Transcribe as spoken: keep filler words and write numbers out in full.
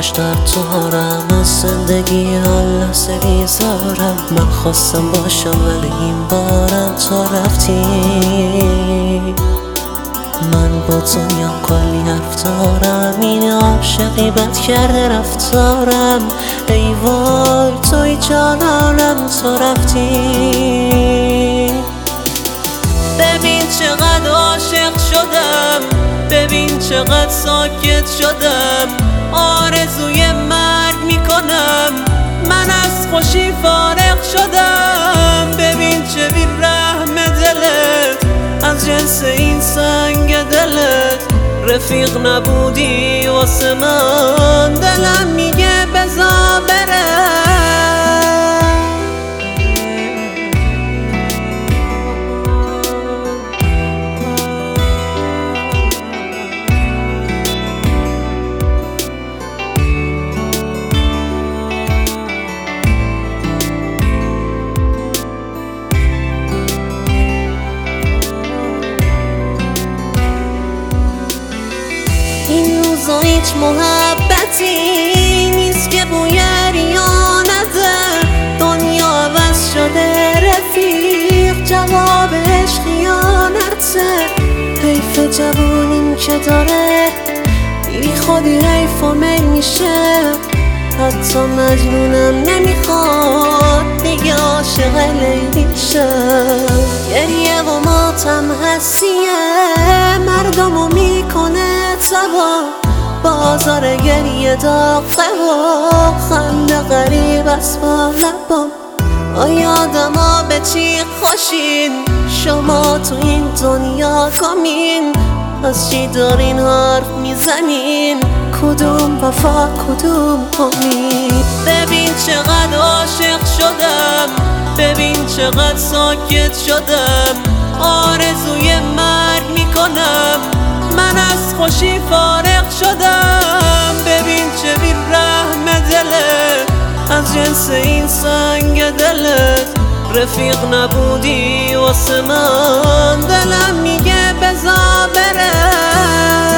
همش در تارم، از زندگی هر لحظه بیزارم. من خواستم باشم ولی این بارم تا رفتی. من با دنیا کلی حرف دارم، این عاشقی بد کرده رفتارم. ای وای توی جانانم تا رفتی. ببین چقدر عاشق شدم، ببین چقدر ساکت شدم. آرزوی مرگ میکنم، من از خوشی فارغ شدم. ببین چه بی رحم دلت، از جنس این سنگ دلت. رفیق نبودی واسه من، دلم میگه بذار بره. هیچ محبتی نیست که بوی ریا نده. دنیا عوض شده رفیق، جوابش خیانته. حیف جوونیم که داره بی خودی حیف و میل میشه. حتی مجنونم نمیخواد دیگه عاشق لیلی شه. گریه و ماتم حسیه، مردمو میکنه تبا. بازار گریه داغه و خنده غریب است با لبام. آیا آدما به چی خوشین، شما تو این دنیا گمین. از چی دارین حرف میزنین، کدوم وفا کدوم امید. ببین چقدر عاشق شدم، ببین چقدر ساکت شدم. آرزوی مرگ میکنم، من از خوشی فارغ شدم. ببین چه بی رحم دلت، از جنس این سنگ دلت. رفیق نبودی واسه من، دلم میگه بذار بره.